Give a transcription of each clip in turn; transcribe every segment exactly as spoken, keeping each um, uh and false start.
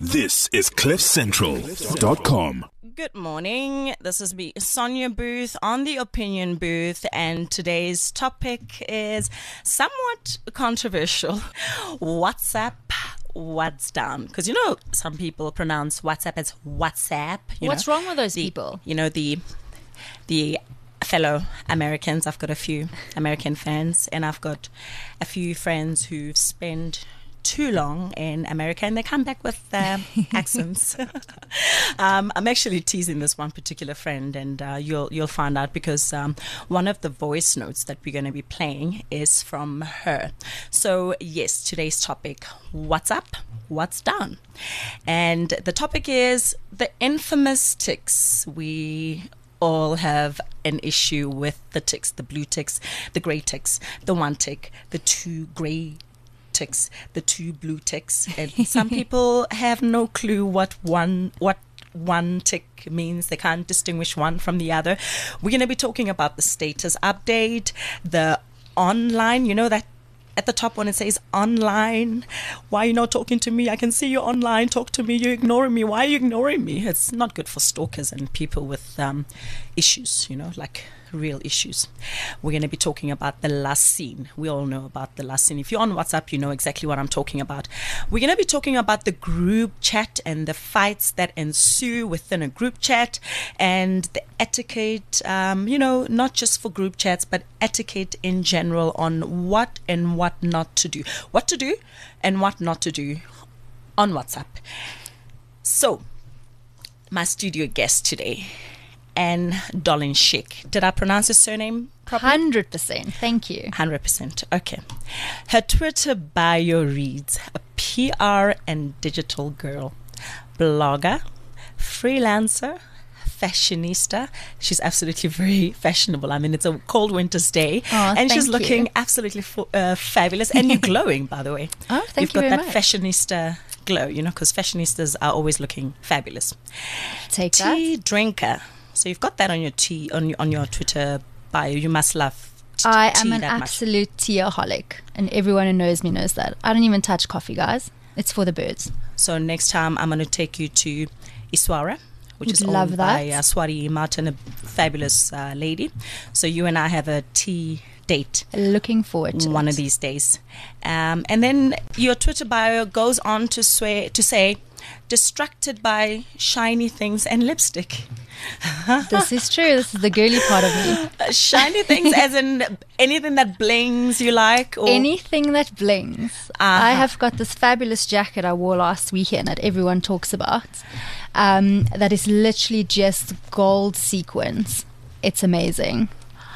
This is cliff central dot com. Good morning. This is me, Sonia Booth, on the Opinion Booth, and today's topic is somewhat controversial. WhatsApp, what's down? Because, you know, some people pronounce WhatsApp as WhatsApp. You What's know, wrong with those the, people? You know, the the fellow Americans. I've got a few American fans, and I've got a few friends who spend too long in America and they come back with uh, accents. um, I'm actually teasing this one particular friend, and uh, you'll you'll find out because um, one of the voice notes that we're going to be playing is from her. So yes, today's topic: what's up, what's down, and the topic is the infamous ticks. We all have an issue with the ticks, the blue ticks, the grey ticks, the one tick, the two grey ticks, the two blue ticks, and some people have no clue what one what one tick means. They can't distinguish one from the other. We're going to be talking about the status update, the online, you know, that at the top when it says online, why are you not talking to me? I can see you online, talk to me, you're ignoring me. Why are you ignoring me? It's not good for stalkers and people with um, issues, you know, like real issues. We're going to be talking about the last scene. We all know about the last scene. If you're on WhatsApp, you know exactly what I'm talking about. We're going to be talking about the group chat and the fights that ensue within a group chat and the etiquette, um, you know, not just for group chats, but etiquette in general on what and what not to do. What to do and what not to do on WhatsApp. So, my studio guest today, Anne Dolinshik. Did I pronounce her surname properly? one hundred percent. Thank you. one hundred percent. Okay. Her Twitter bio reads, a P R and digital girl, blogger, freelancer, fashionista. She's absolutely very fashionable. I mean, it's a cold winter's day, Oh, and she's thank looking you. absolutely fo- uh, fabulous. And you're glowing, by the way. Oh, thank You've you got very that much. fashionista glow, you know, because fashionistas are always looking fabulous. Take Tea that. drinker. So you've got that on your tea on your, on your Twitter bio. You must love t- I tea am an that much. absolute teaaholic, and everyone who knows me knows that. I don't even touch coffee, guys. It's for the birds. So next time I'm going to take you to Iswara, which Would is love owned by that. uh, Swati Martin, a fabulous uh, lady. So you and I have a tea date Looking forward to one it. of these days. Um, and then your Twitter bio goes on to swear to say, distracted by shiny things and lipstick. This is true. This is the girly part of me. Uh, shiny things as in anything that blings you like? Or Anything that blings. I have got this fabulous jacket I wore last weekend that everyone talks about. Um, that is literally just gold sequins. It's amazing.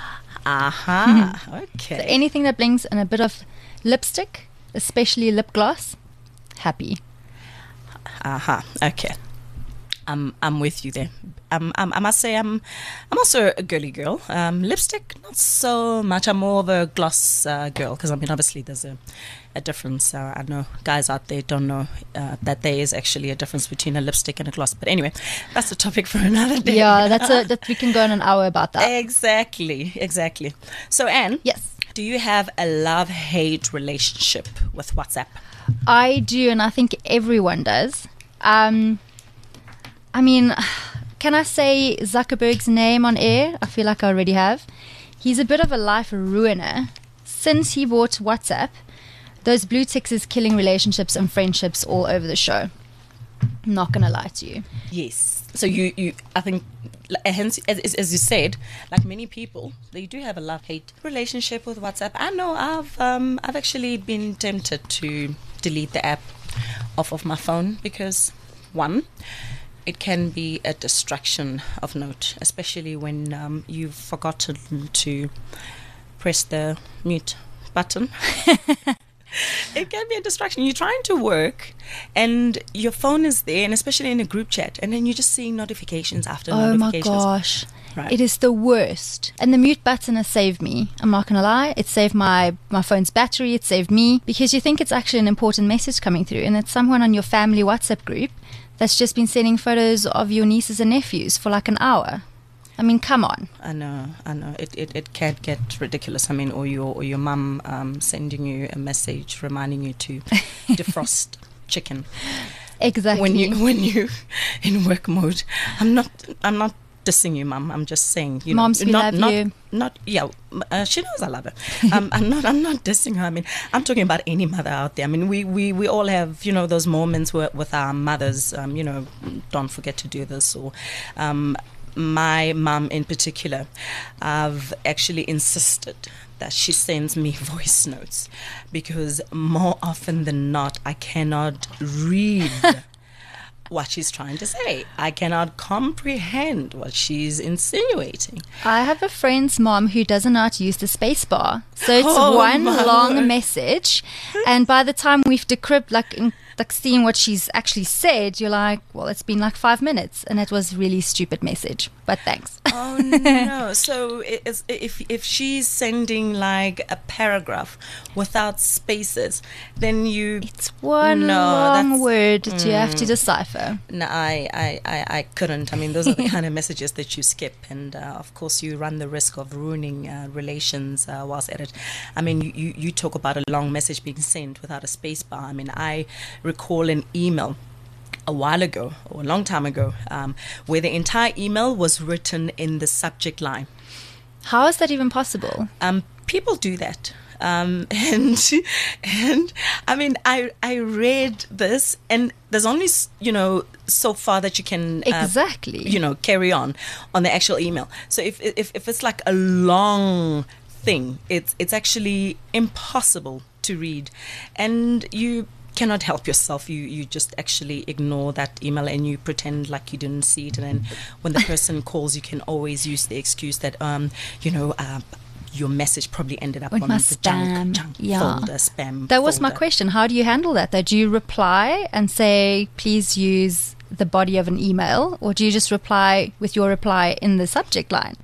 Aha. So Okay. anything that blings and a bit of lipstick, especially lip gloss, happy. Aha. Okay. I'm I'm with you there. Um, um, I must say I'm I'm also a girly girl. Um, lipstick, not so much. I'm more of a gloss uh, girl because I mean obviously there's a, a difference. Uh, I know guys out there don't know uh, that there is actually a difference between a lipstick and a gloss. But anyway, that's a topic for another day. Yeah, that's a that we can go on an hour about that. Exactly, exactly. So Anne, Yes, do you have a love-hate relationship with WhatsApp? I do, and I think everyone does. Um, I mean, can I say Zuckerberg's name on air? I feel like I already have. He's a bit of a life ruiner. Since he bought WhatsApp, those blue ticks is killing relationships and friendships all over the show. Not gonna lie to you. Yes. So you, you I think, like, hence, as, as as you said, like many people, they do have a love-hate relationship with WhatsApp. I know I've um I've actually been tempted to delete the app off of my phone because, one, it can be a distraction of note, especially when um, you've forgotten to press the mute button. It can be a distraction. You're trying to work and your phone is there, and especially in a group chat, and then you're just seeing notifications after Oh my notifications. gosh. Right. It is the worst. And the mute button has saved me. I'm not going to lie. It saved my, my phone's battery. It saved me. Because you think it's actually an important message coming through. And it's someone on your family WhatsApp group that's just been sending photos of your nieces and nephews for like an hour. I mean, come on. I know, I know. It, it, it can get ridiculous. I mean, or your or your mum um, sending you a message reminding you to defrost chicken. Exactly. when you when you in work mode. I'm not I'm not dissing you, Mum. I'm just saying, you Moms, know, we not love not you. not yeah. Uh, she knows I love her. Um, I'm not I'm not dissing her. I mean, I'm talking about any mother out there. I mean, we we, we all have, you know, those moments where, with our mothers. Um, you know, don't forget to do this. Or um, my mum in particular, I've actually insisted that she sends me voice notes, because more often than not, I cannot read what she's trying to say. I cannot comprehend what she's insinuating. I have a friend's mom who doesn't know how to use the space bar. So it's Oh, one my long word. message. And by the time we've decrypted, like, in, like seeing what she's actually said, you're like, well, it's been like five minutes. And it was really stupid message. But thanks. Oh no! So it's, if if she's sending like a paragraph without spaces, then you It's one No, long that's- word that you have to decipher. No, I, I, I, I couldn't. I mean, those are the kind of messages that you skip, and uh, of course, you run the risk of ruining uh, relations uh, whilst at it. I mean, you, you, you talk about a long message being sent without a space bar. I mean, I recall an email a while ago, or a long time ago, um, where the entire email was written in the subject line. How is that even possible? Um, people do that. Um, and and I mean, I I read this, and there's only s- you know so far that you can uh, Exactly. you know carry on on the actual email. So if if if it's like a long thing, it's it's actually impossible to read, and you cannot help yourself. You you just actually ignore that email and you pretend like you didn't see it. And then when the person calls, you can always use the excuse that um you know. Uh, your message probably ended up With on my the spam. junk, junk Yeah. folder, spam That was my folder. question. How do you handle that? Though? Do you reply and say, please use the body of an email? Or do you just reply with your reply in the subject line?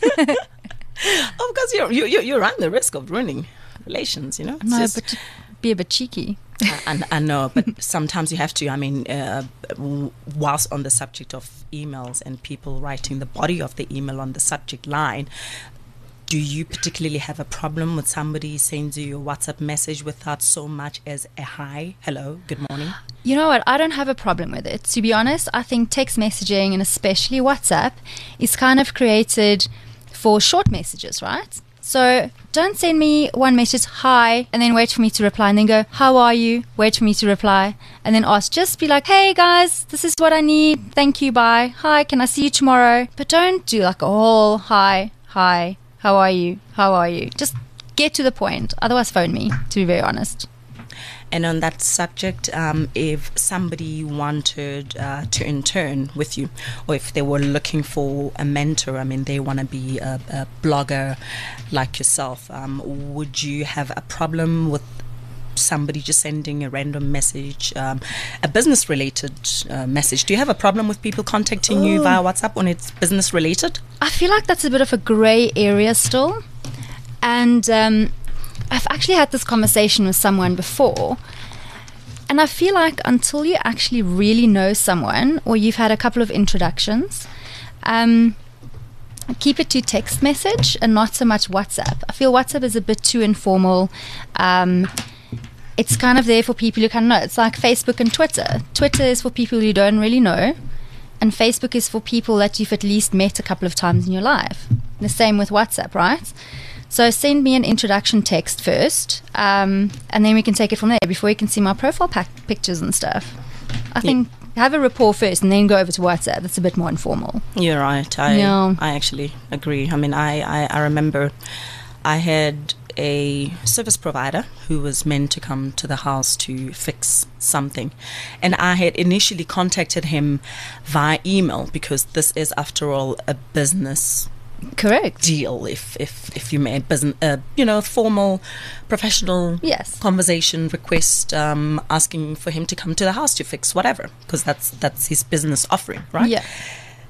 Oh, because you're, you you you run the risk of ruining relations, you know. It's No, just- but to be a bit cheeky. I, I I know, but sometimes you have to. I mean, uh, w- whilst on the subject of emails and people writing the body of the email on the subject line, do you particularly have a problem with somebody sends you a WhatsApp message without so much as a hi, hello, good morning? You know what? I don't have a problem with it. To be honest, I think text messaging and especially WhatsApp is kind of created for short messages, right? So don't send me one message, hi, and then wait for me to reply, and then go, how are you? Wait for me to reply, and then ask. Just be like, hey guys, this is what I need. Thank you, bye. Hi, can I see you tomorrow? But don't do like a whole hi, hi, how are you? How are you? Just get to the point. Otherwise, phone me, to be very honest. And on that subject, um, if somebody wanted uh, to intern with you, or if they were looking for a mentor, I mean, they want to be a, a blogger like yourself, um, would you have a problem with somebody just sending a random message, um, a business-related uh, message? Do you have a problem with people contacting you Oh. via WhatsApp when it's business-related? I feel like that's a bit of a grey area still. And um, I've actually had this conversation with someone before. And I feel like until you actually really know someone, or you've had a couple of introductions, um, keep it to text message and not so much WhatsApp. I feel WhatsApp is a bit too informal. Um, it's kind of there for people who kind of know. It's like Facebook and Twitter. Twitter is for people you don't really know. And Facebook is for people that you've at least met a couple of times in your life. The same with WhatsApp, right? So send me an introduction text first, um, and then we can take it from there before you can see my profile pack pictures and stuff. I think have a rapport first and then go over to WhatsApp. That's a bit more informal. You're right. I Yeah. I actually agree. I mean, I, I, I remember I had a service provider who was meant to come to the house to fix something. And I had initially contacted him via email because this is, after all, a business Correct. deal, if if if you may, business, uh, you know, formal, professional Yes. conversation request, um, asking for him to come to the house to fix whatever, because that's that's his business offering, right? Yeah.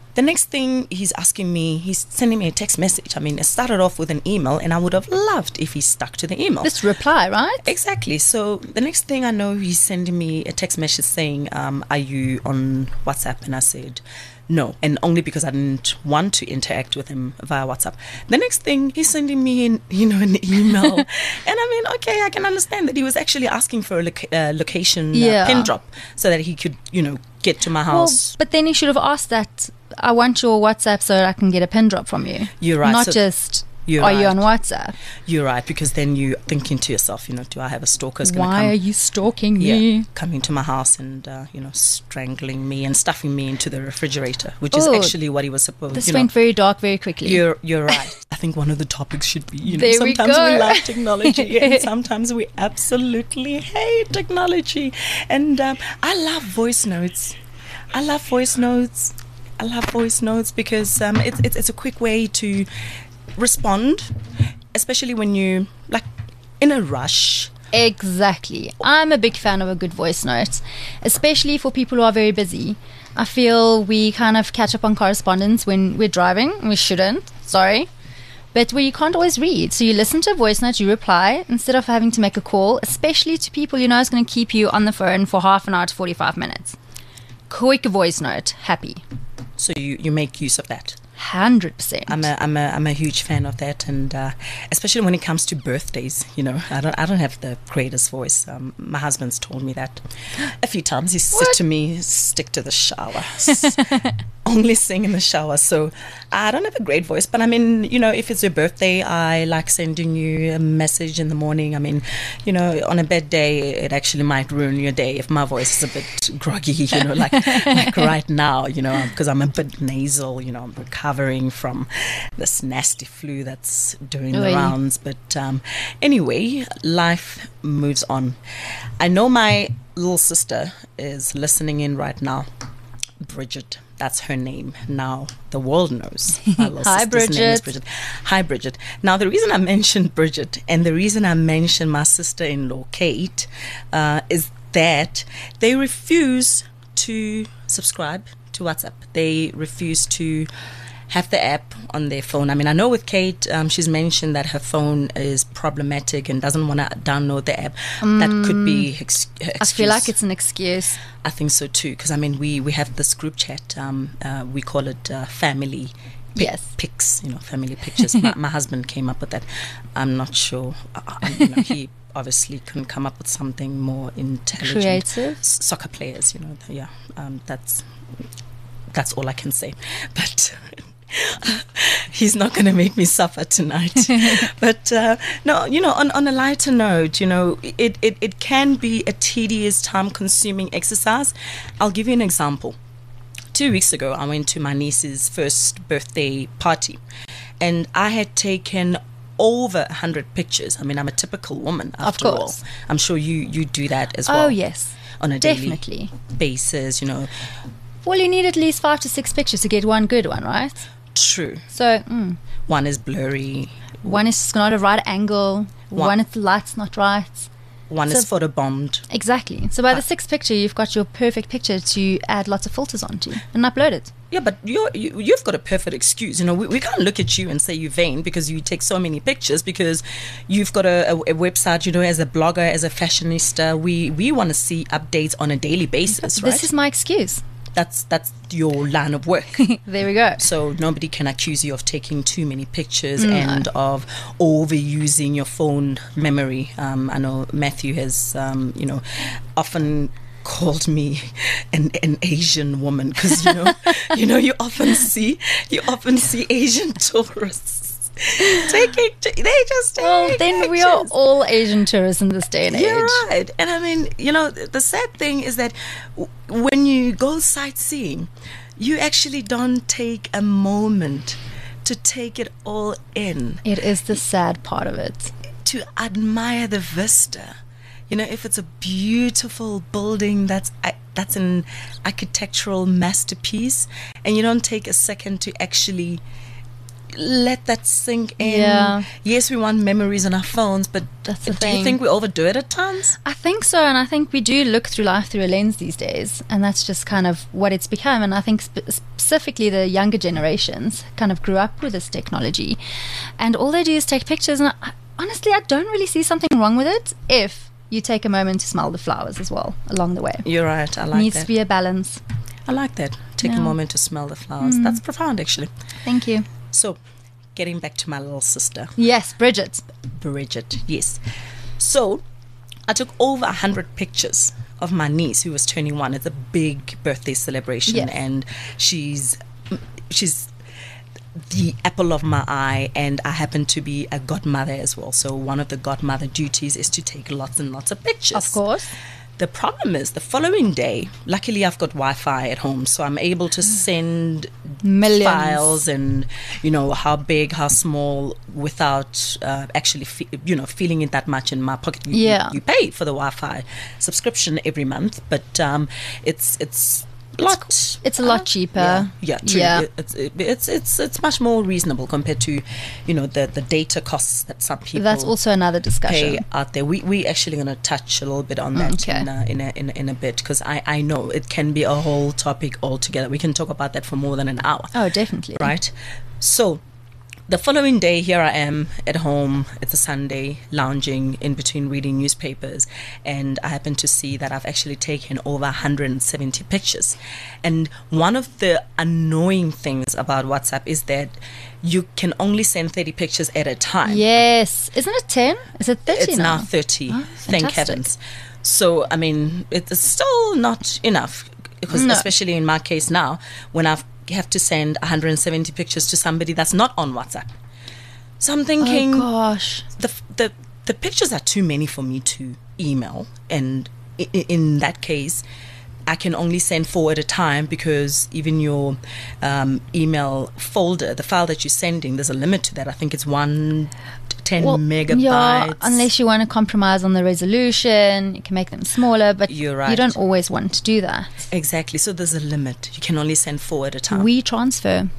the next thing he's asking me, he's sending me a text message. I mean, it started off with an email, and I would have loved if he stuck to the email. Just reply, right? Exactly. So the next thing I know, he's sending me a text message saying, um, are you on WhatsApp? And I said, no, and only because I didn't want to interact with him via WhatsApp. The next thing, he's sending me, an, you know, an email, and I mean, okay, I can understand that he was actually asking for a loca- uh, location Yeah. uh, pin drop so that he could, you know, get to my Well, house. but then he should have asked that. I want your WhatsApp so I can get a pin drop from you. You're right. Not So just, you're are you right. on WhatsApp? You're right, because then you're thinking to yourself, you know, do I have a stalker who's going to Why come? are you stalking Yeah, me? coming to my house and uh, you know, strangling me and stuffing me into the refrigerator, which is Oh, actually what he was supposed. This you know, went very dark very quickly. You're you're right. I think one of the topics should be, you know, There we sometimes we, go. love technology and sometimes we absolutely hate technology. And um, I love voice notes. I love voice notes. I love voice notes because um, it's it's it's a quick way to respond, especially when you like in a rush. Exactly. I'm a big fan of a good voice note, especially for people who are very busy. I feel we kind of catch up on correspondence when we're driving. We shouldn't, sorry. But where you can't always read. So you listen to a voice note, you reply, instead of having to make a call, especially to people you know is going to keep you on the phone for half an hour to forty-five minutes. Quick voice note, happy. So you, you make use of that. one hundred percent. I'm a I'm a I'm a huge fan of that, and uh, especially when it comes to birthdays. You know, I don't I don't have the greatest voice. Um, my husband's told me that a few times. He said to me, "Stick to the shower, only sing in the shower." So I don't have a great voice, but I mean, you know, if it's your birthday, I like sending you a message in the morning. I mean, you know, on a bad day, it actually might ruin your day if my voice is a bit groggy. You know, like like right now, you know, because I'm a bit nasal. You know, I'm recovering. Recovering from this nasty flu that's doing the Oy. rounds. But um, anyway, life moves on. I know my little sister is listening in right now. Bridget, that's her name. Now the world knows. My little Hi, sister's name is Bridget. Bridget. Hi, Bridget. Now, the reason I mentioned Bridget and the reason I mentioned my sister-in-law, Kate, uh, is that they refuse to subscribe to WhatsApp. They refuse to have the app on their phone. I mean, I know with Kate, um, she's mentioned that her phone is problematic and doesn't want to download the app. Mm, that could be ex- her I feel like it's an excuse. I think so too, because I mean, we, we have this group chat. Um, uh, we call it uh, family pic- Yes. pics, you know, family pictures. my, my husband came up with that. I'm not sure. Uh, you know, he obviously couldn't come up with something more intelligent. Creative. S- soccer players, you know. Yeah, um, that's that's all I can say. But he's not going to make me suffer tonight. But uh, no, you know, on, on a lighter note, you know, it, it, it can be a tedious, time-consuming exercise. I'll give you an example. Two weeks ago, I went to my niece's first birthday party, and I had taken over a hundred pictures. I mean, I'm a typical woman, after Of course. all. I'm sure you, you do that as well. Oh, yes. On a Definitely. daily basis, you know. Well, you need at least five to six pictures to get one good one, right? True. So, mm, One is blurry. one is not a right angle. One- One is the light's not right. One So- is photobombed. Exactly. So by Uh, the sixth picture, you've got your perfect picture to add lots of filters onto and upload it. Yeah, but you're, you, you've got a perfect excuse. You know, we, we can't look at you and say you're vain because you take so many pictures, because you've got a, a, a website, you know, as a blogger, as a fashionista. We, we want to see updates on a daily basis, right? This is my excuse. that's, that's your line of work. There we go. So nobody can accuse you of taking too many pictures No. and of overusing your phone memory. Um, I know Matthew has, um, you know, often called me an, an Asian woman because you know, you know, you often see, you often see Asian tourists taking, they just take Well, then we are pictures. all Asian tourists in this day and age. You're right. And I mean, you know, th- the sad thing is that w- when you go sightseeing, you actually don't take a moment to take it all in, It is the sad part of it. to admire the vista. You know, if it's a beautiful building that's uh, that's an architectural masterpiece, and you don't take a second to actually let that sink in. Yeah. Yes, we want memories on our phones, but That's do the you thing. think we overdo it at times? I think so, and I think we do look through life through a lens these days, and that's just kind of what it's become. And I think spe- specifically the younger generations kind of grew up with this technology, and all they do is take pictures. And I, honestly, I don't really see something wrong with it if you take a moment to smell the flowers as well along the way. You're right. I It like needs that. to be a balance. I like that. Take a Yeah. moment to smell the flowers. Mm. That's profound, actually. Thank you. So, getting back to my little sister, Yes, Bridget. Bridget. Yes. So, I took over a hundred pictures of my niece who was turning one. It's a big birthday celebration, Yes. and she's she's the apple of my eye, and I happen to be a godmother as well. So one of the godmother duties is to take lots and lots of pictures. Of course. The problem is the following day, luckily I've got Wi-Fi at home, so I'm able to send Millions. files and, you know, how big, how small, without uh, actually, fe- you know, feeling it that much in my pocket. You, Yeah. you, you pay for the Wi-Fi subscription every month, but um, it's it's a lot. It's a lot uh, cheaper. Yeah, yeah, true. Yeah. It- It's, it- it's it's it's much more reasonable compared to, you know, the the data costs that some people. That's also another discussion. pay out there. We we actually going to touch a little bit on that Okay. in, a, in a in a, in a bit, because I I know it can be a whole topic altogether. We can talk about that for more than an hour, Oh, definitely. right? So. The following day, here I am at home. It's a Sunday, lounging in between reading newspapers, and I happen to see that I've actually taken over one hundred seventy pictures. And one of the annoying things about WhatsApp is that you can only send thirty pictures at a time. Yes. Isn't it ten? Is it thirty It's now? now thirty. Oh, Thank fantastic. heavens. So, I mean, it's still not enough, because No. especially in my case now, when I've have to send one hundred seventy pictures to somebody that's not on WhatsApp. So I'm thinking, Oh, gosh. the the the pictures are too many for me to email, and in, in that case, I can only send four at a time, because even your um, email folder, the file that you're sending, there's a limit to that. I think it's one ten megabytes. Yeah, unless you want to compromise on the resolution, you can make them smaller, but You're right. you don't always want to do that. Exactly. So there's a limit. You can only send four at a time. We transfer.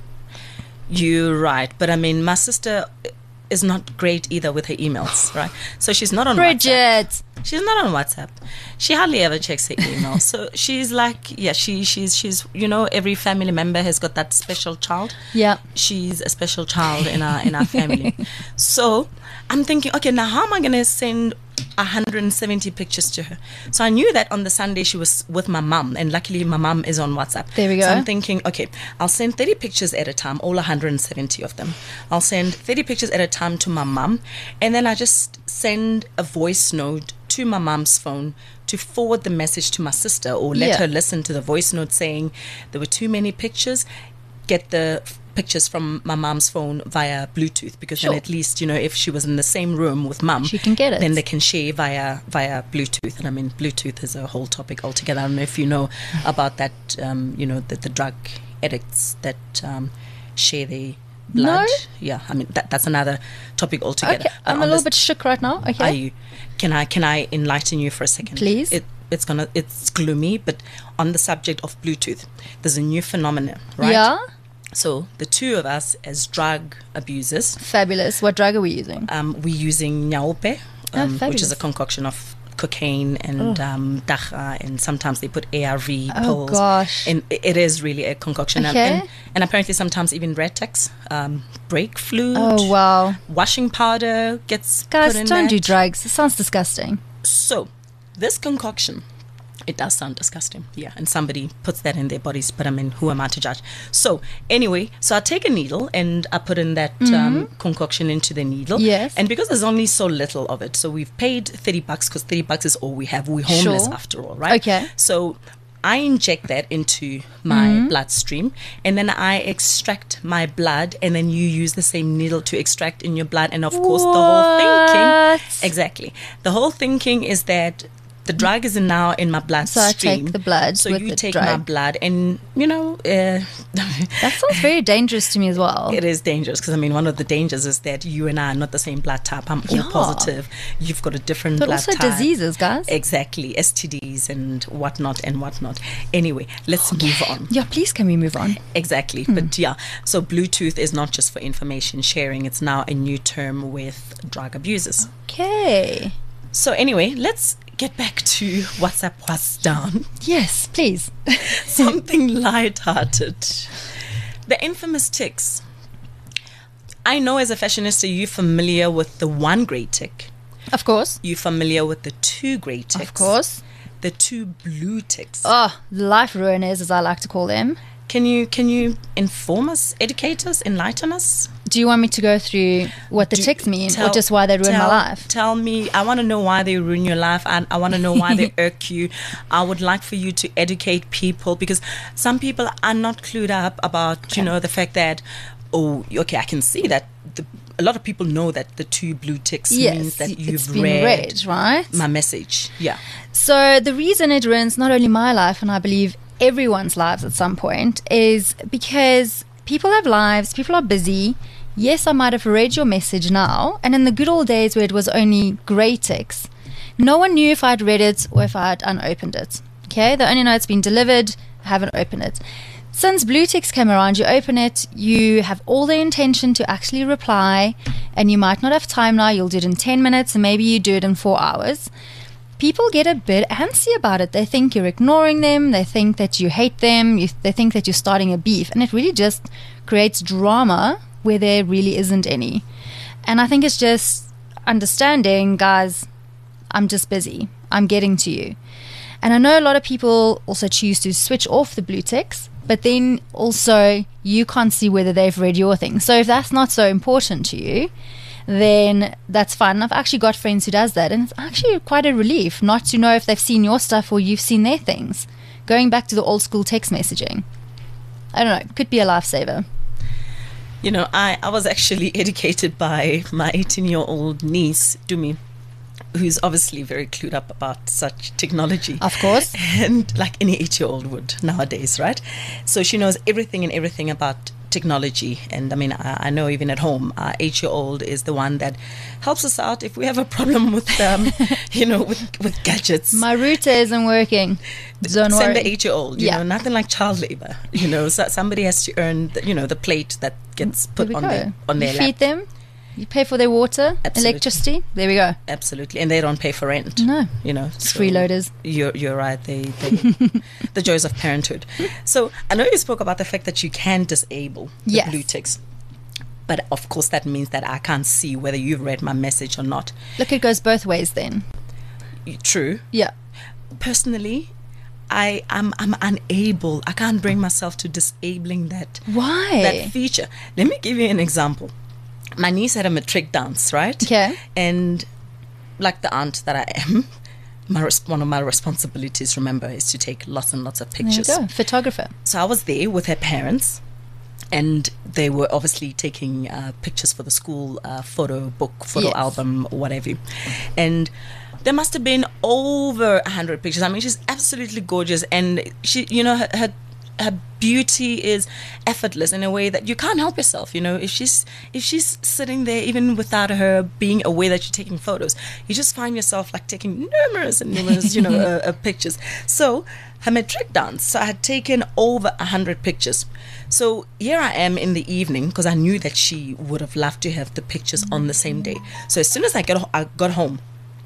You're right. But I mean, my sister is not great either with her emails, right? So she's not on WhatsApp. Bridget. She's not on WhatsApp. She hardly ever checks her email. So she's like, yeah, she she's she's you know, every family member has got that special child. Yeah. She's a special child in our in our family. So I'm thinking, okay, now how am I gonna send one hundred seventy pictures to her? So I knew that on the Sunday she was with my mum, and luckily my mum is on WhatsApp. There we So go. I'm thinking, okay, I'll send thirty pictures at a time, all one hundred seventy of them. I'll send thirty pictures at a time to my mum, and then I just send a voice note to my mum's phone to forward the message to my sister, or let Yeah. her listen to the voice note saying there were too many pictures. Get the f- pictures from my mum's phone via Bluetooth, because Sure. then at least, you know, if she was in the same room with mum, She can get it. then they can share via via Bluetooth. And I mean, Bluetooth is a whole topic altogether. I don't know if you know about that, um, you know, the, the drug addicts that um, share their blood. No. Yeah, I mean, that, that's another topic altogether. Okay, But I'm on a little this- bit shook right now. Okay. Are you? Can I can I enlighten you for a second? Please. It, it's gonna it's gloomy, but on the subject of Bluetooth, there's a new phenomenon, right? Yeah. So the two of us as drug abusers, Fabulous. What drug are we using? um, we're using nyaope, Oh, um, which is fabulous. a concoction of cocaine and um, dacha, and sometimes they put A R V Oh, pills. gosh. And i- it is really a concoction. And- Okay. And, and apparently sometimes even Retex, um, brake fluid, Oh, wow. washing powder gets Guys, put in don't that. do drugs. It sounds disgusting. So, this concoction, it does sound disgusting, yeah, and somebody puts that in their bodies, but I mean, who am I to judge? So, anyway, so I take a needle and I put in that um, concoction into the needle. Yes. And because there's only so little of it, so we've paid thirty bucks, because thirty bucks is all we have. We're homeless Sure. after all, right? Okay. So, I inject that into my bloodstream, and then I extract my blood, and then you use the same needle to extract in your blood. And of course, the whole thinking, What? exactly, the whole thinking is that the drug is now in my bloodstream. So I take the blood So with you the take drug. my blood, and you know, uh, That sounds very dangerous to me as well. it is dangerous because I mean, one of the dangers is that you and I are not the same blood type. I'm Yeah. O positive. You've got a different But blood also type. diseases, guys. Exactly, S T Ds and whatnot and whatnot. Anyway, let's move on. Yeah, please can we move on? Exactly. Hmm. But yeah, so Bluetooth is not just for information sharing, it's now a new term with drug abusers. Okay. So anyway, let's get back to WhatsApp was down. Yes, please. Something light-hearted. The infamous ticks. I know as a fashionista you're familiar with the one grey tick. Of course. You're familiar with the two grey ticks. Of course. The two blue ticks. Oh, life ruiners, as I like to call them. Can you can you inform us, educate us, enlighten us? Do you want me to go through what the Do- ticks mean, or tell- just why they ruin tell, my life? Tell me. I want to know why they ruin your life, and I want to know why they irk you. I would like for you to educate people because some people are not clued up about, you know, the fact that, oh, okay, I can see that the, a lot of people know that the two blue ticks Yes, means that it's you've been read, read, right? my message. Yeah. So the reason it ruins not only my life, and I believe everyone's lives at some point, is because people have lives, people are busy. Yes, I might have read your message now, and in the good old days where it was only grey ticks, no one knew if I'd read it or if I'd unopened it. Okay, they only know it's been delivered, I haven't opened it. Since blue ticks came around, you open it, you have all the intention to actually reply, and you might not have time now, you'll do it in ten minutes, and maybe you do it in four hours. People get a bit antsy about it. They think you're ignoring them, they think that you hate them, you, they think that you're starting a beef, and it really just creates drama where there really isn't any. And I think it's just understanding, guys, I'm just busy, I'm getting to you. And I know a lot of people also choose to switch off the blue ticks, but then also you can't see whether they've read your thing. So if that's not so important to you, then that's fine. And I've actually got friends who does that, and it's actually quite a relief not to know if they've seen your stuff or you've seen their things. Going back to the old school text messaging, I don't know, it could be a lifesaver. You know, I, I was actually educated by my eighteen-year-old niece, Dumi, who's obviously very clued up about such technology. Of course. And like any eight-year-old would nowadays, right? So she knows everything and everything about technology. And I mean, I, I know even at home, our eight-year-old is the one that helps us out if we have a problem with, um, you know, with, with gadgets. My router isn't working. Don't Send worry. the eight-year-old, you Yeah. know, nothing like child labor. You know, so somebody has to earn, the, you know, the plate that gets There put we on go. their on You their feed lap. them, you pay for their water, Absolutely. electricity. There we go. Absolutely, and they don't pay for rent. No. You know, It's so freeloaders. You're you're right. They, they the joys of parenthood. So I know you spoke about the fact that you can disable the Yes. blue ticks, but of course that means that I can't see whether you've read my message or not. Look, it goes both ways then. True. Yeah. Personally, I am I'm, I'm unable. I can't bring myself to disabling that Why? that feature. Let me give you an example. My niece had a matric dance, right? Okay. And like the aunt that I am, my res- one of my responsibilities, remember, is to take lots and lots of There you pictures. go. Photographer. So I was there with her parents, and they were obviously taking uh, pictures for the school uh, photo book, photo Yes. album, or whatever. And there must have been over a hundred pictures. I mean, she's absolutely gorgeous, and she, you know, her, her her beauty is effortless in a way that you can't help yourself. You know, if she's if she's sitting there, even without her being aware that you're taking photos, you just find yourself like taking numerous and numerous, you know, uh, uh, pictures. So her matric dance, so I had taken over a hundred pictures. So here I am in the evening, because I knew that she would have loved to have the pictures on the same day. So as soon as I got I got home,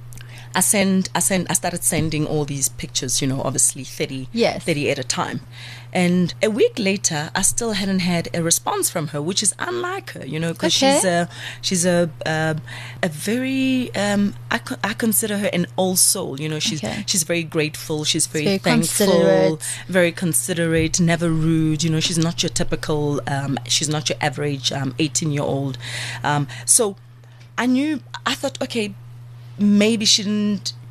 I send, I send, I started sending all these pictures, you know, obviously thirty, Yes. thirty at a time. And a week later, I still hadn't had a response from her, which is unlike her, you know, because Okay. she's a, she's a, a, a very, um, I, co- I consider her an old soul, you know, she's, Okay. she's very grateful, she's very, very thankful, considerate. very considerate, never rude, you know, she's not your typical, um, she's not your average um, eighteen year old. Um, so I knew, I thought, okay, maybe she didn't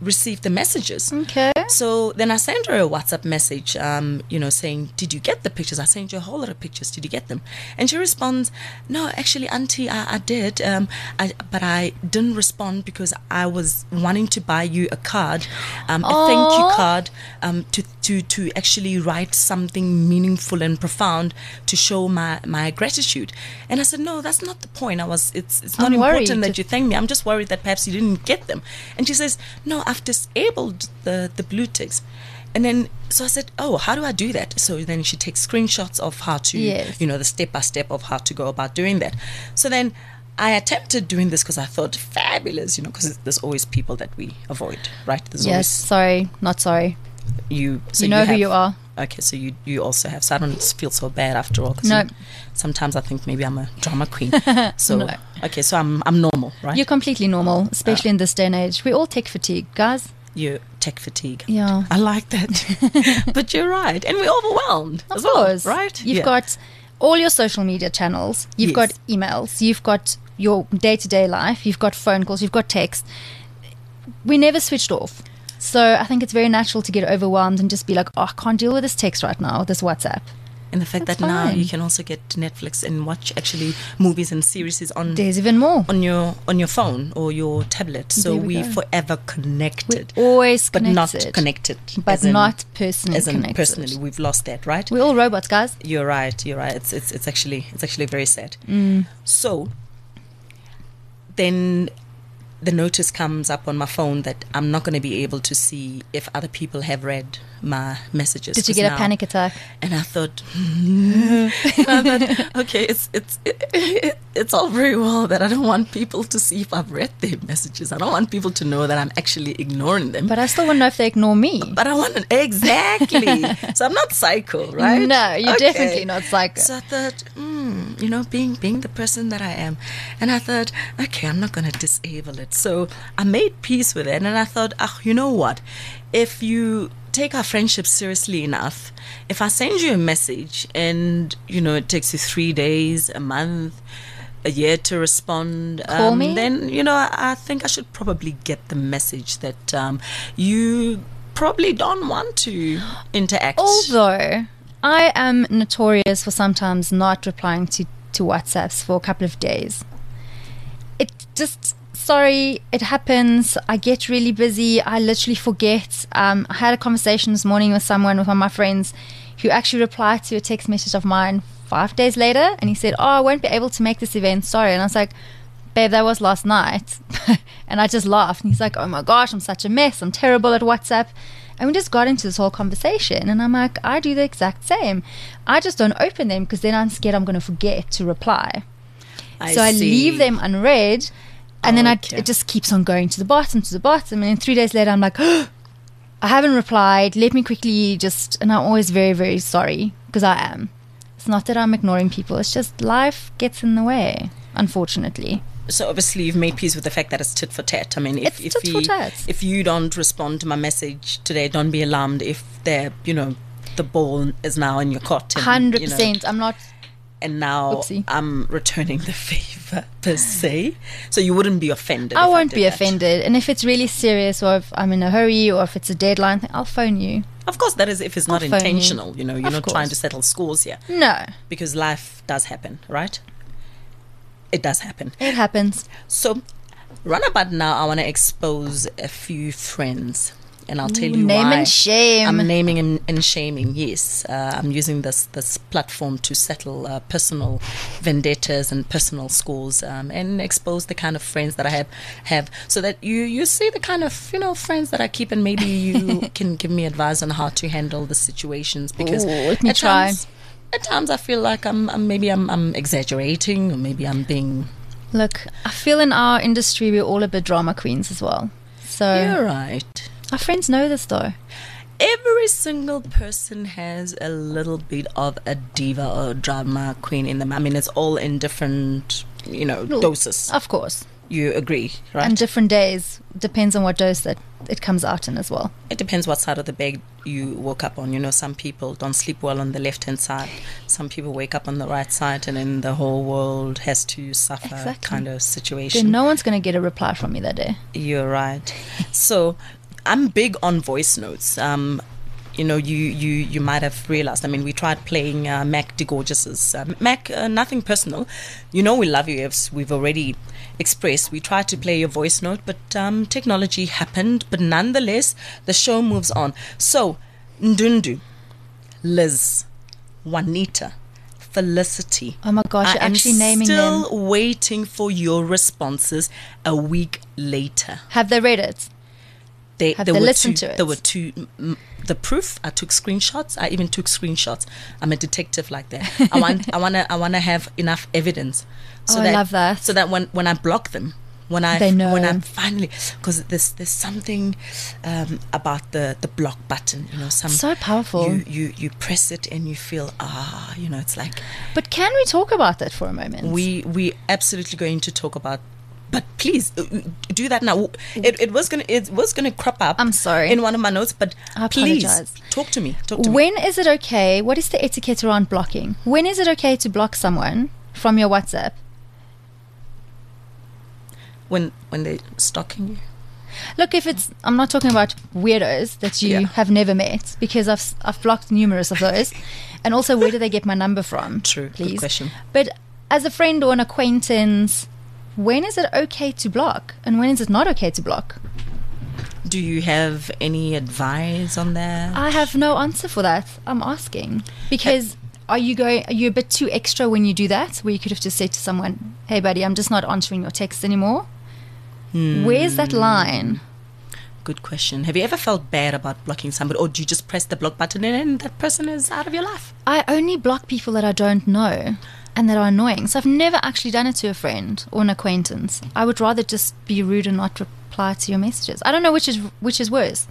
receive the messages. Okay. So then I sent her a WhatsApp message, um, you know, saying, did you get the pictures? I sent you a whole lot of pictures. Did you get them? And she responds, no, actually, Auntie, I, I did, um, I, but I didn't respond because I was wanting to buy you a card, um, a thank you Aw. card, um, to, to, to actually write something meaningful and profound to show my, my gratitude. And I said, no, that's not the point. I was, it's, it's not I'm important worried. that you thank me. I'm just worried that perhaps you didn't get them. And she says, no, I've disabled the, the blue ticks. And then, so I said, oh, how do I do that? So then she takes screenshots of how to, Yes. you know, the step-by-step of how to go about doing that. So then I attempted doing this because I thought, fabulous, you know, because there's always people that we avoid, right? There's Yes, sorry, not sorry. always you. So you know who have- you are. Okay, so you, you also have, so I don't feel so bad after all. 'cause No. you- sometimes I think maybe I'm a drama queen. So, No. okay, so I'm I'm normal, right? You're completely normal, especially in this day and age. We're all tech fatigue, guys. You're tech fatigue. Yeah. I like that. But you're right. And we're overwhelmed Of as well, course. right? You've Yeah. got all your social media channels. You've Yes. got emails. You've got your day-to-day life. You've got phone calls. You've got text. We never switched off. So I think it's very natural to get overwhelmed and just be like, oh, I can't deal with this text right now, or this WhatsApp. And the fact That's that now fine. you can also get Netflix and watch actually movies and series on There's even more. on your on your phone or your tablet. So There we we go. forever We're connected, always but connected. not connected. But as in- not personally as in connected. personally. We've lost that, right? We're all robots, guys. You're right. You're right. It's it's it's actually it's actually very sad. Mm. So then the notice comes up on my phone that I'm not going to be able to see if other people have read my messages. Did you 'Cause get a now- panic attack? And I thought, hmm. And I thought, okay, it's it's it, it, it's all very well that I don't want people to see if I've read their messages. I don't want people to know that I'm actually ignoring them. But I still want to know if they ignore me. But I want to, exactly. So I'm not psycho, right? No, you're Okay. definitely not psycho. So I thought, mm, you know, being being the person that I am, and I thought, okay, I'm not going to disable it. So I made peace with it, and I thought, ah, you know what? If you take our friendship seriously enough, if I send you a message and you know it takes you three days, a month, a year to respond, Call um, me? then you know I, I think I should probably get the message that um, you probably don't want to interact. Although I am notorious for sometimes not replying to, to WhatsApps for a couple of days. It just, sorry, it happens. I get really busy. I literally forget. Um, I had a conversation this morning with someone, with one of my friends, who actually replied to a text message of mine five days later. And he said, oh, I won't be able to make this event. Sorry. And I was like, babe, that was last night. And I just laughed. And he's like, oh my gosh, I'm such a mess. I'm terrible at WhatsApp. And we just got into this whole conversation. And I'm like, I do the exact same. I just don't open them because then I'm scared I'm going to forget to reply. I so I see. leave them unread. And then I, Okay. it just keeps on going to the bottom, to the bottom. And then three days later, I'm like, oh, I haven't replied. Let me quickly just... And I'm always very, very sorry because I am. It's not that I'm ignoring people. It's just life gets in the way, unfortunately. So obviously you've made peace with the fact that it's tit for tat. I mean, if It's if tit for you, tat. if you don't respond to my message today, don't be alarmed if they're you know the ball is now in your court. and, one hundred you know, percent. I'm not... and now Oopsie. I'm returning the favor per se. So you wouldn't be offended. I if won't did be that. offended. And if it's really serious or if I'm in a hurry or if it's a deadline, then I'll phone you. Of course, that is if it's I'll not phone you. intentional. You know, you're Of not trying course. to settle scores here No, because life does happen, right? It does happen. it happens. So, runabout now, I want to expose a few friends, and I'll tell Ooh, you name why. and shame. I'm naming and, and shaming. Yes, uh, I'm using this this platform to settle uh, personal vendettas and personal scores, um, and expose the kind of friends that I have have, so that you you see the kind of you know friends that I keep, and maybe you can give me advice on how to handle the situations. Because Ooh, let me at try. times, at times I feel like I'm, I'm maybe I'm, I'm exaggerating, or maybe I'm being. Look, I feel in our industry we're all a bit drama queens as well. So You're right. our friends know this though. Every single person has a little bit of a diva or drama queen in them. I mean, it's all in different, you know, Well, doses. Of course. You agree, right? And different days. Depends on what dose that it comes out in as well. It depends what side of the bed you woke up on. You know, some people don't sleep well on the left-hand side. Some people wake up on the right side, and then the whole world has to suffer Exactly. kind of situation. Then no one's going to get a reply from me that day. You're right. So I'm big on voice notes. Um, you know, you, you, you might have realized. I mean, we tried playing uh, Mac DeGorgeous's uh, Mac. Uh, nothing personal. You know, we love you. As we've already expressed. We tried to play your voice note, but um, technology happened. But nonetheless, the show moves on. So, Ndundu, Liz, Juanita, Felicity. Oh my gosh, you're I am actually naming them. still waiting for your responses a week later. Have they read it? They, Have there they were listened two, to it? There were two. Mm, the proof. I took screenshots. I even took screenshots. I'm a detective like that. I want. I want to. I want to have enough evidence. Oh, I love that. So that when when I block them, when I They know. when I finally, because there's there's something um, about the the block button. You know, some So powerful. You you you press it and you feel ah. You know, it's like But can we talk about that for a moment? we we absolutely going to talk about. But please uh, do that now. It, it was gonna it was gonna crop up. I'm sorry. In one of my notes, but I please apologize. talk to me. Talk to me. When is it okay? What is the etiquette around blocking? When is it okay to block someone from your WhatsApp? When when they're stalking you. Look, if it's, I'm not talking about weirdos that you Yeah. have never met, because I've s- I've blocked numerous of those, and also where do they get my number from? True. please. Good question. But as a friend or an acquaintance, when is it okay to block, and when is it not okay to block? Do you have any advice on that? I have no answer for that. I'm asking because are you going? Are you a bit too extra when you do that? Where you could have just said to someone, "Hey, buddy, I'm just not answering your texts anymore." Hmm. Where's that line? Good question. Have you ever felt bad about blocking somebody, or do you just press the block button and that person is out of your life? I only block people that I don't know and that are annoying. So I've never actually done it to a friend or an acquaintance. I would rather just be rude and not reply to your messages. I don't know which is which is worse.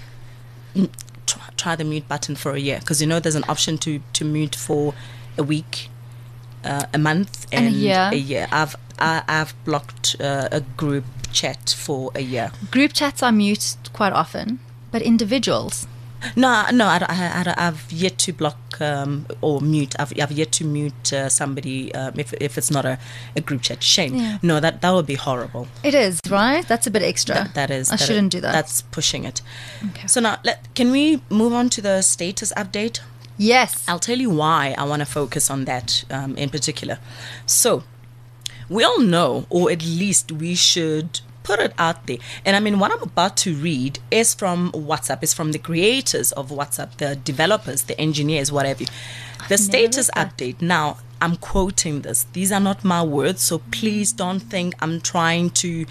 Try, try the mute button for a year, because you know there's an option to to mute for a week, uh, a month, And and, a year. A year. I've I, I've blocked uh, a group chat for a year. Group chats I mute quite often, but individuals. No, no, I, I, I, I've yet to block um, or mute. I've, I've yet to mute uh, somebody um, if if it's not a, a group chat. Shame. Yeah. No, that that would be horrible. It is, right? That's a bit extra. That, that is. I that shouldn't is- do that. That's pushing it. Okay. So now, let, can we move on to the status update? Yes. I'll tell you why I want to focus on that um, in particular. So, we all know, or at least we should put it out there. And I mean, what I'm about to read is from WhatsApp, is from the creators of WhatsApp, the developers, the engineers, whatever. The never status read that. update. Now, I'm quoting this. These are not my words, so please don't think I'm trying to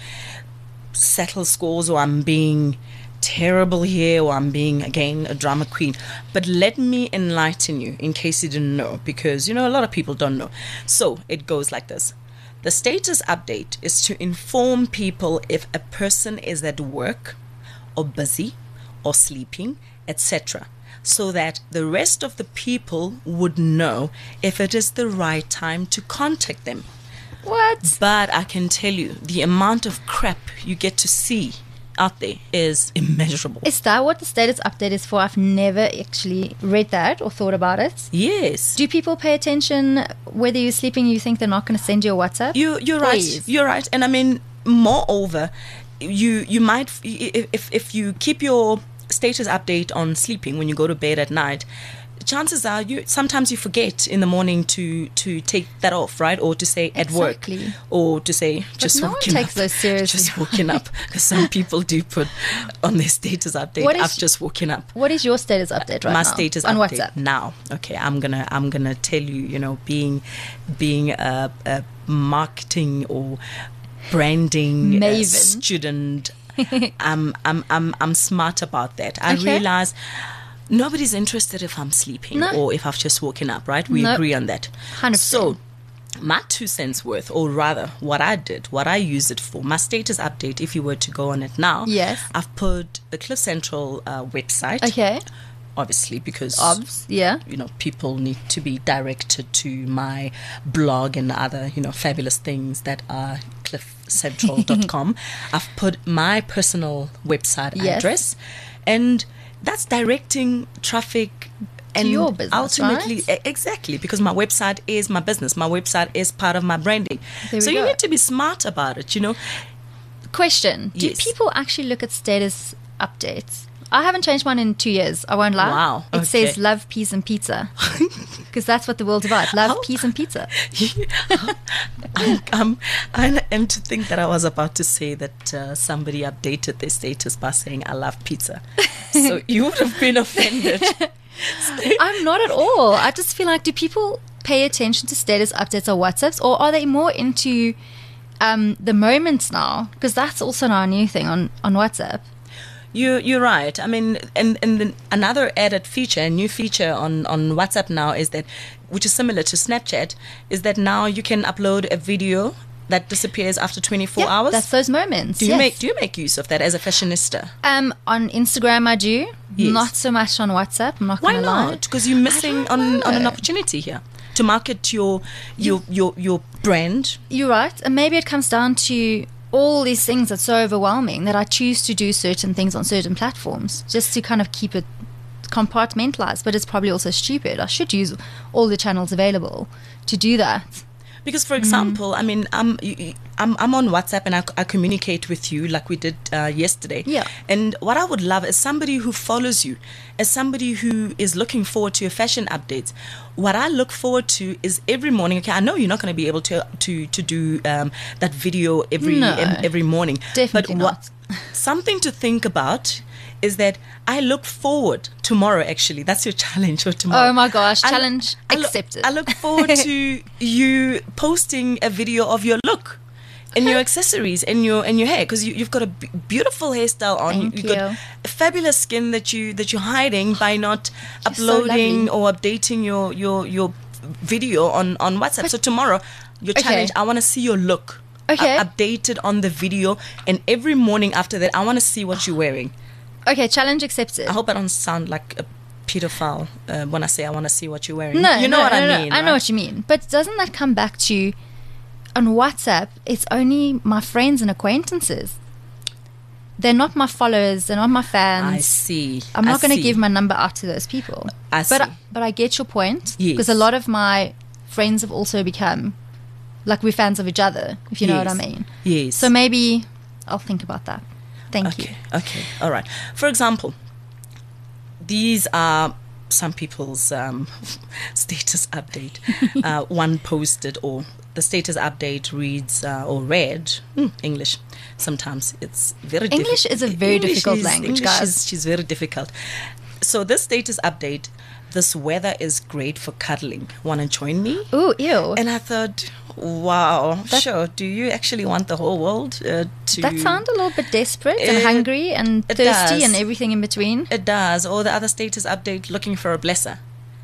settle scores or I'm being terrible here or I'm being, again, a drama queen. But let me enlighten you in case you didn't know, because, you know, a lot of people don't know. So it goes like this. The status update is to inform people if a person is at work or busy or sleeping, et cetera, so that the rest of the people would know if it is the right time to contact them. What? But I can tell you, the amount of crap you get to see out there is immeasurable. Is that what the status update is for? I've never actually read that or thought about it. Yes. Do people pay attention whether you're sleeping? You think they're not going to send you a WhatsApp? You, you're Please. right. You're right. And I mean, moreover, you you might, if if you keep your status update on sleeping when you go to bed at night, chances are you sometimes you forget in the morning to to take that off, right? Or to say at work, Exactly. or to say just no one woken takes up. those seriously. Just woken up, because some people do put on their status update. What is- I've just woken up. What is your status update right My now? status on update WhatsApp. now. Okay, I'm gonna I'm gonna tell you. You know, being being a, a marketing or branding uh, Maven. student, I'm I'm I'm I'm smart about that. I Okay. realize nobody's interested if I'm sleeping No. or if I've just woken up. Right? We Nope. agree on that. one hundred percent. So. My two cents worth, or rather, what I did, what I used it for, my status update, if you were to go on it now, Yes. I've put the Cliff Central uh, website, Okay. obviously, because Obs. Yeah. you know, people need to be directed to my blog and other, you know, fabulous things that are cliff central dot com. I've put my personal website Yes. address, and that's directing traffic and your business, ultimately right? e- exactly, because my website is my business. My website is part of my branding. There we So you go. need to be smart about it, you know. Question: Do Yes. people actually look at status updates. I haven't changed mine in two years. I won't lie. Wow, It okay. says love, peace, and pizza. Because that's what the world's about. Love, How- peace, and pizza. I'm, I'm, I am to think that I was about to say that uh, somebody updated their status by saying, I love pizza. So you would have been offended. I'm not at all. I just feel like, do people pay attention to status updates or WhatsApps, or are they more into um, the moments now? Because that's also now a new thing on, on WhatsApp. You, you're right. I mean, and, and then another added feature, a new feature on, on WhatsApp now is that, which is similar to Snapchat, is that now you can upload a video that disappears after twenty-four Yeah, hours. That's those moments. do you yes. make do you make use of that as a fashionista? Um, on Instagram, I do. Yes. Not so much on WhatsApp. I'm not Why going to lie. not? Because you're missing don't on, on an know. opportunity here to market your your your, your brand. You're right. And maybe it comes down to all these things that's so overwhelming that I choose to do certain things on certain platforms just to kind of keep it compartmentalized. But it's probably also stupid. I should use all the channels available to do that. Because, for example, I mean, I'm, you- you- I'm I'm on WhatsApp and I, I communicate with you like we did uh, yesterday. Yeah. And what I would love is somebody who follows you, as somebody who is looking forward to your fashion updates. What I look forward to is every morning. Okay, I know you're not going to be able to to to do um, that video every No. em- every morning. Definitely but what, something to think about is that I look forward tomorrow. Actually, that's your challenge for tomorrow. Oh my gosh, I- challenge I look- accepted. I look forward to you posting a video of your look and your accessories and your and your hair, because you, you've got a b- beautiful hairstyle on. Thank you've got you. a fabulous skin that you that you're hiding by not You're so uploading lovely. or updating your your your video on on WhatsApp. so tomorrow, your Okay. challenge. I want to see your look. Okay. uh, updated on the video, and every morning after that, I want to see what you're wearing. Okay, challenge accepted. I hope I don't sound like a pedophile uh, when I say I want to see what you're wearing. No, you know no, what no, I no, mean. I know right? what you mean. But doesn't that come back to on WhatsApp? It's only my friends and acquaintances. They're not my followers. They're not my fans. I see. I'm not I going to see. give my number out to those people. I But see. but I get your point, Yes. because a lot of my friends have also become like we're fans of each other, if you know what I Yes. mean. Yes. So maybe I'll think about that. Thank okay. you. Okay. All right. For example, these are some people's um, status update. uh, one posted, or the status update reads uh, or read hmm, English. Sometimes it's very diffi- English is a very difficult is- language, English guys. Is, she's very difficult. So this status update, this weather is great for cuddling. Want to join me? Ooh, ew. And I thought, wow, sure. Do you actually want the whole world uh, to? that sounds a little bit desperate and It- hungry and it thirsty does. and everything in between. It does. Or the other status update, looking for a blesser.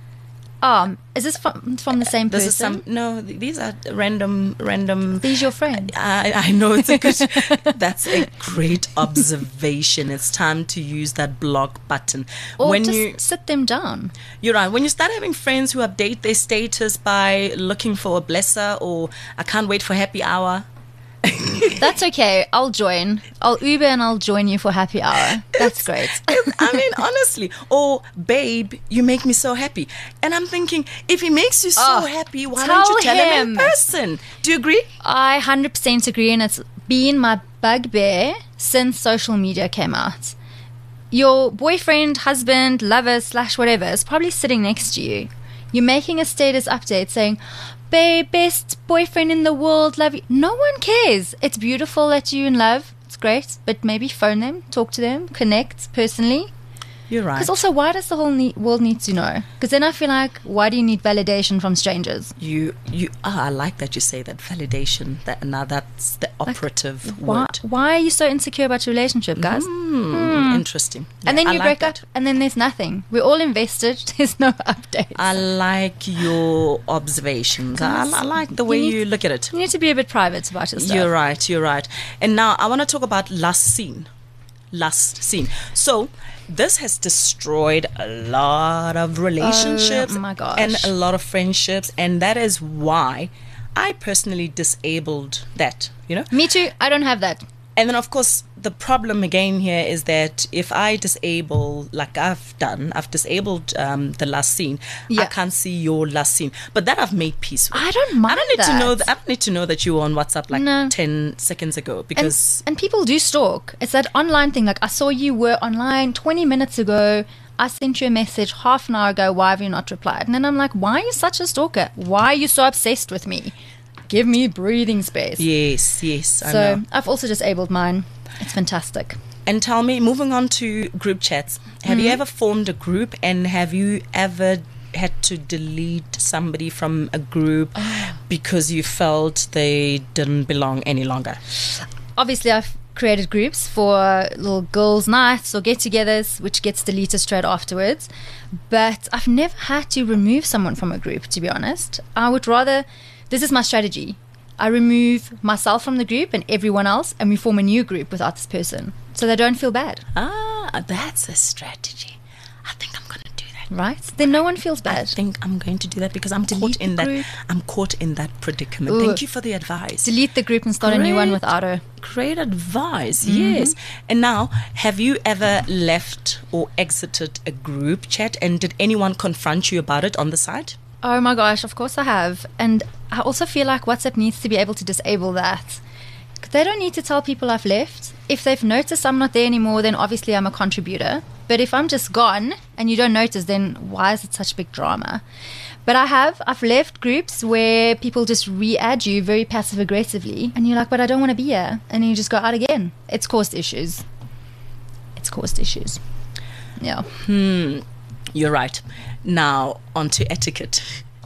Um, is this from, from the same This person? is some. No, th- these are random, random. These your friend? I, I know it's a good. That's a great observation. It's time to use that block button. Or when just you, sit them down. you're right. When you start having friends who update their status by looking for a blesser, or I can't wait for happy hour. That's okay. I'll join. I'll Uber and I'll join you for happy hour. That's great. I mean, honestly. Or, babe, you make me so happy. And I'm thinking, if he makes you so Oh, happy, why don't you tell tell him in him. person? Do you agree? I one hundred percent agree, and it's been my bugbear since social media came out. Your boyfriend, husband, lover, slash whatever is probably sitting next to you. You're making a status update saying, babe, best boyfriend in the world, love you. No one cares. It's beautiful that you're in love. It's great. But maybe phone them, talk to them, connect personally. You're right. Because also, why does the whole ne- world need to know? Because then I feel like, why do you need validation from strangers? You, you. Ah, I like that you say that validation. That now that's the operative Why, word. why are you so insecure about your relationship, guys? Hmm, Interesting. And Yeah, then I you like break that. up, and then there's nothing. We're all invested. There's no updates. I like your observations. I, I like the way need- you look at it. you need to be a bit private about your stuff. You're right. You're right. And now I want to talk about last scene. Last scene. So this has destroyed a lot of relationships Oh, my gosh. and a lot of friendships, and that is why I personally disabled that. You know, Me too. I don't have that. And then, of course, the problem again here is that if I disable, like I've done, I've disabled um, the last scene. Yeah. I can't see your last scene, but that I've made peace with. I don't mind I don't need that. to know. Th- I don't need to know that you were on WhatsApp like No. ten seconds ago And, because and people do stalk. It's that online thing. Like, I saw you were online twenty minutes ago. I sent you a message half an hour ago. Why have you not replied? And then I'm like, why are you such a stalker? Why are you so obsessed with me? Give me breathing space. yes, yes, I So know. I've also disabled mine. It's fantastic. And tell me, moving on to group chats, have you ever formed a group, and have you ever had to delete somebody from a group because you felt they didn't belong any longer? Obviously, I've created groups for little girls' nights or get-togethers, which gets deleted straight afterwards. But I've never had to remove someone from a group, to be honest. I would rather... This is my strategy. I remove myself from the group and everyone else, and we form a new group without this person, so they don't feel bad, Ah, that's a strategy. I think I'm going to do that. right? Then no one feels I bad. think I'm going to do that because I'm Delete caught in the that. group. I'm caught in that predicament. Ooh. Thank you for the advice. Delete the group and start a new one Great. without her. Great advice. Mm-hmm. Yes. And now, have you ever left or exited a group chat, and did anyone confront you about it on the side? Oh my gosh, of course I have. And I also feel like WhatsApp needs to be able to disable that. They don't need to tell people I've left. If they've noticed I'm not there anymore, then obviously I'm a contributor. But if I'm just gone and you don't notice, then why is it such big drama? But I have, I've left groups where people just re-add you very passive aggressively. And you're like, but I don't want to be here. And then you just go out again. It's caused issues. It's caused issues. Yeah. Hmm. You're right. Now, on to etiquette.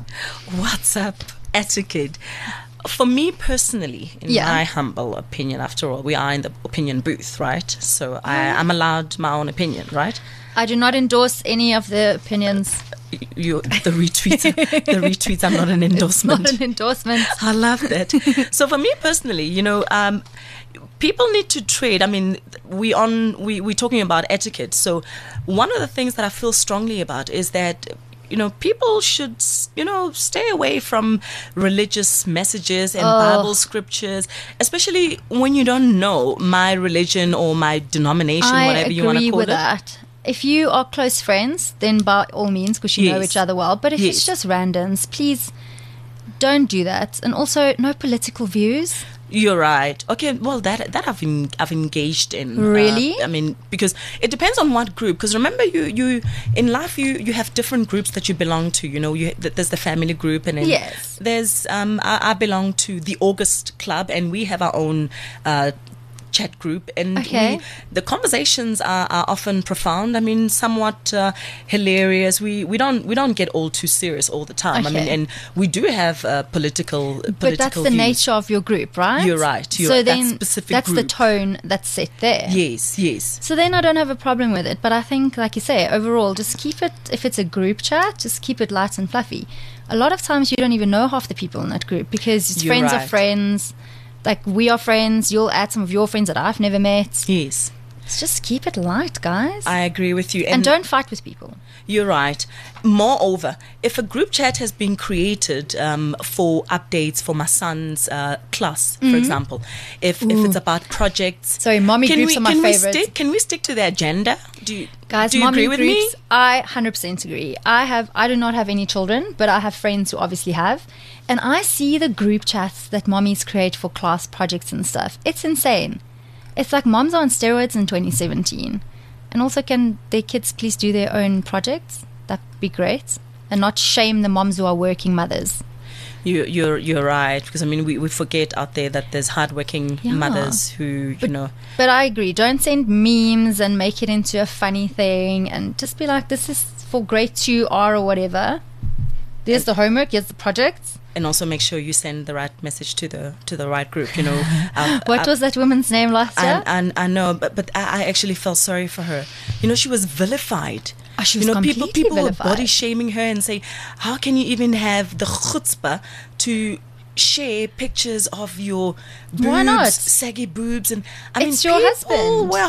WhatsApp etiquette. For me personally, in Yeah. my humble opinion, after all, we are in the opinion booth, right? So I, I'm allowed my own opinion, right? I do not endorse any of the opinions. You, the retweets, the retweets are not an endorsement. Not an endorsement. I love that. So for me personally, you know, um, people need to trade. I mean, we on we we're talking about etiquette. So one of the things that I feel strongly about is that, you know, people should, you know, stay away from religious messages and Oh. Bible scriptures, especially when you don't know my religion or my denomination, I whatever you want to agree call with it. that. If you are close friends, then by all means, because you know Yes. each other well. But if Yes. it's just randoms, please don't do that. And also, no political views. You're right. Okay, well, that that I've en- I've engaged in. uh, Really? I mean, because it depends on what group. Because remember, you you in life you you have different groups that you belong to. You know, you th- there's the family group, and then Yes. there's um I, I belong to the August Club, and we have our own uh chat group, and Okay. we, the conversations are, are often profound. I mean, somewhat uh, hilarious. We we don't we don't get all too serious all the time. I mean, Okay. and we do have uh, political political But that's the views. nature of your group, right? You're right, you're so right. That then specific that's the group. tone that's set there. Yes, yes. So then I don't have a problem with it. But I think, like you say, overall, just keep it, if it's a group chat, just keep it light and fluffy. A lot of times you don't even know half the people in that group because it's You're friends right. of friends. Like, we are friends. You'll add some of your friends that I've never met. Yes, Let's just keep it light, guys. I agree with you. and don't fight with people. You're right. Moreover, if a group chat has been created um, for updates for my son's uh, class, for example, if, if it's about projects, Mm-hmm. Sorry, mommy can groups we, are my can favorites. We stick, can we stick to the agenda? Do you, Guys, do you mommy agree with groups, me? I one hundred percent agree. I have, I do not have any children, but I have friends who obviously have. And I see the group chats that mommies create for class projects and stuff. It's insane. It's like moms are on steroids in twenty seventeen. And also, can their kids please do their own projects? That'd be great. And not shame the moms who are working mothers. You, you're you're right, because I mean we, we forget out there that there's hardworking Yeah. mothers who you But- know. But I agree. Don't send memes and make it into a funny thing. And just be like, this is for grade two R or whatever. There's the homework. Here's the projects. And also make sure you send the right message to the to the right group. You know, um, What I- was that woman's name last year? And, and I know, but but I, I actually felt sorry for her. You know, she was vilified. Oh, she you was know, people completely people were vilified. body shaming her and say, how can you even have the chutzpah to share pictures of your boobs, Why not? saggy boobs, and I It's mean, your people husband. were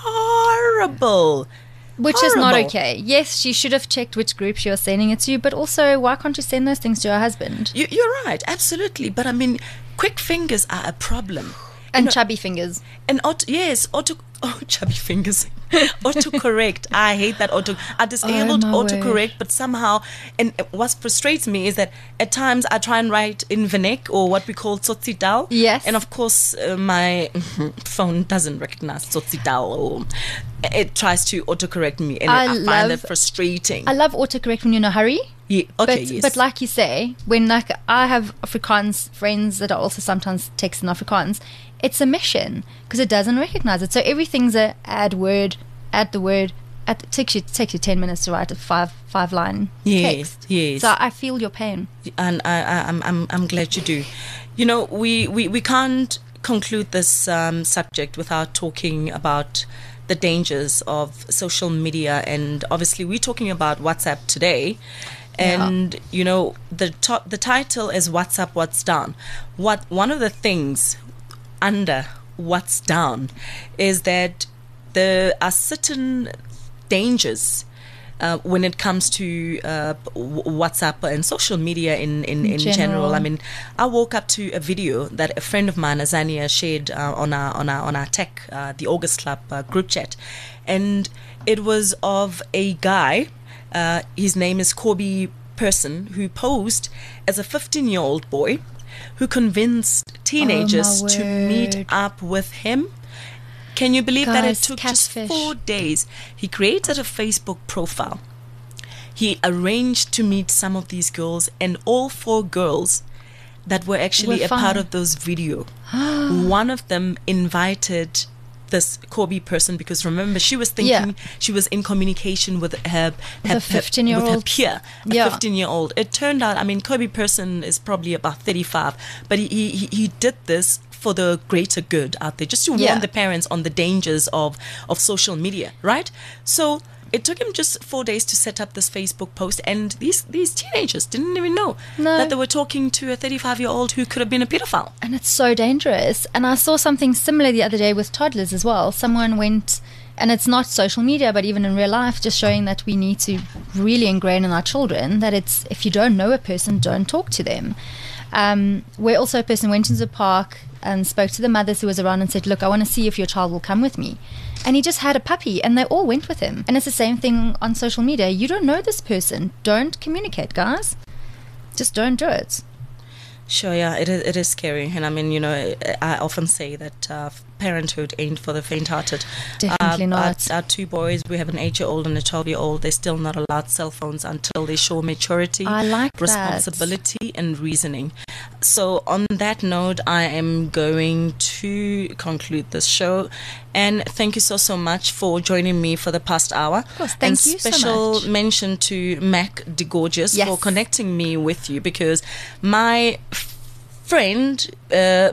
horrible. Which is not Horrible. okay. Yes, she should have checked which group she was sending it to, but also, why can't you send those things to her husband? You, you're right, absolutely. But I mean, quick fingers are a problem. And know, chubby fingers. And auto, yes, auto, oh, chubby fingers. Autocorrect. I hate that auto. I disabled Oh, my autocorrect, word. but somehow, and what frustrates me is that at times I try and write in Vernac or what we call tsotsitaal. Yes. And of course, uh, my phone doesn't recognize tsotsitaal, or it tries to autocorrect me, and I I, find love- it frustrating. I love autocorrect when you're in a hurry. yeah, okay, but, yes. but like you say, when like I have Afrikaans friends that are also sometimes text in Afrikaans, it's a mission because it doesn't recognize it. So everything's a add word, add the word. At, it takes you it takes you ten minutes to write a five five line Yes, text. yes. So I feel your pain. and I, I, I'm, I'm, I'm glad you do. You know, we, we, we can't conclude this um, subject without talking about the dangers of social media, and obviously we're talking about WhatsApp today. And you know, the top, the title is "WhatsApp What's Down." What one of the things under what's down is that there are certain dangers uh, when it comes to uh, w- WhatsApp and social media in, in, in general. general. I mean, I woke up to a video that a friend of mine, Azania, shared uh, on our on our on our tech, uh, the August Club uh, group chat, and it was of a guy. Uh, his name is Corby Person, who posed as a fifteen-year-old boy who convinced teenagers to meet word. up with him. Can you believe that it Guys, took catfish. just four days? He created a Facebook profile. He arranged to meet some of these girls, and all four girls that were actually Were a part fine. of those video. One of them invited this Corby Person, because remember, she was thinking Yeah. she was in communication with her, With her, a fifteen-year-old. with her peer, a Yeah. fifteen-year-old. It turned out, I mean, Corby Person is probably about thirty-five, but he he, he did this for the greater good out there, just to warn Yeah. the parents on the dangers of of social media, right? So it took him just four days to set up this Facebook post, and these these teenagers didn't even know No. that they were talking to a thirty-five-year-old who could have been a pedophile. And it's so dangerous. And I saw something similar the other day with toddlers as well. Someone went, and it's not social media, but even in real life, just showing that we need to really ingrain in our children that it's, if you don't know a person, don't talk to them. Um, where also a person went into the park and spoke to the mothers who was around and said, look, I want to see if your child will come with me. And he just had a puppy, and they all went with him. And it's the same thing on social media. You don't know this person. Don't communicate, guys. Just don't do it. Sure, yeah, it is, it is scary. And I mean, you know, I often say that uh, parenthood ain't for the faint-hearted. Definitely uh, not. Our, our two boys, we have an eight-year-old and a twelve-year-old. They're still not allowed cell phones until they show maturity, I like that. responsibility, and reasoning. So on that note, I am going to conclude this show. And thank you so, so much for joining me for the past hour. Of course, thank and you so special much. mention to Mac De Gorgeous Yes. for connecting me with you, because my f- friend uh,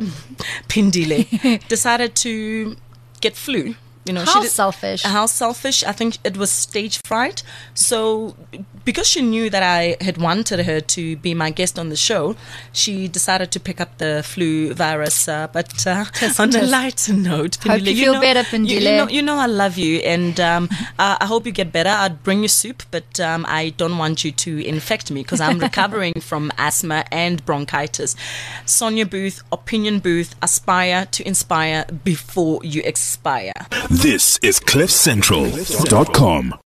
Pindile decided to get flu. You know, How she did, selfish. How selfish. I think it was stage fright. So because she knew that I had wanted her to be my guest on the show, she decided to pick up the flu virus. Uh, but uh, on a tisk. lighter note, Hope Pindile, you feel know, better, you, you Pindile. know, you know I love you, and um, I, I hope you get better. I'd bring you soup, but um, I don't want you to infect me because I'm recovering from asthma and bronchitis. Sonia Booth, Opinion Booth, aspire to inspire before you expire. This is cliff central dot com.